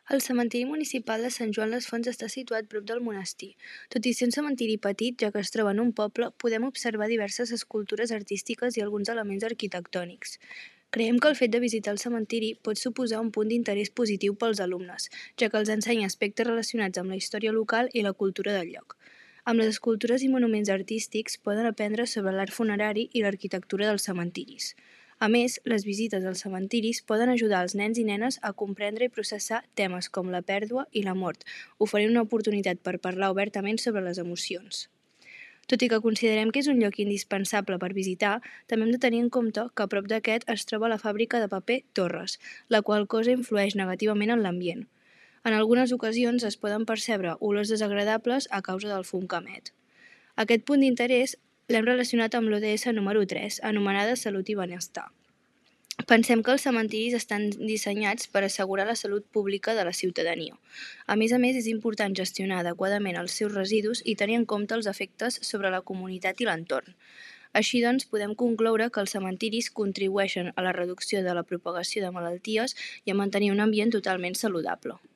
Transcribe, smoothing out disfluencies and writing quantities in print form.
El cementiri municipal de Sant Joan les Fonts està situat prop del monestir. Tot i ser un cementiri petit, ja que es troba en un poble, podem observar diverses escultures artístiques i alguns elements arquitectònics. Creiem que el fet de visitar el cementiri pot suposar un punt d'interès positiu pels alumnes, ja que els ensenya aspectes relacionats amb la història local i la cultura del lloc. Amb les escultures i monuments artístics poden aprendre sobre l'art funerari i l'arquitectura dels cementiris. A més, les visites als cementiris poden ajudar els nens i nenes a comprendre i processar temes com la pèrdua i la mort, oferint una oportunitat per parlar obertament sobre les emocions. Tot i que considerem que és un lloc indispensable per visitar, també hem de tenir en compte que a prop d'aquest es troba la fàbrica de paper Torres, la qual cosa influeix negativament en l'ambient. En algunes ocasions es poden percebre olors desagradables a causa del fum que emet. Aquest punt d'interès l'hem relacionat amb l'ODS número 3, anomenada Salut i Benestar. Pensem que els cementiris estan dissenyats per assegurar la salut pública de la ciutadania. A més, és important gestionar adequadament els seus residus i tenir en compte els efectes sobre la comunitat i l'entorn. Així doncs, podem concloure que els cementiris contribueixen a la reducció de la propagació de malalties i a mantenir un ambient totalment saludable.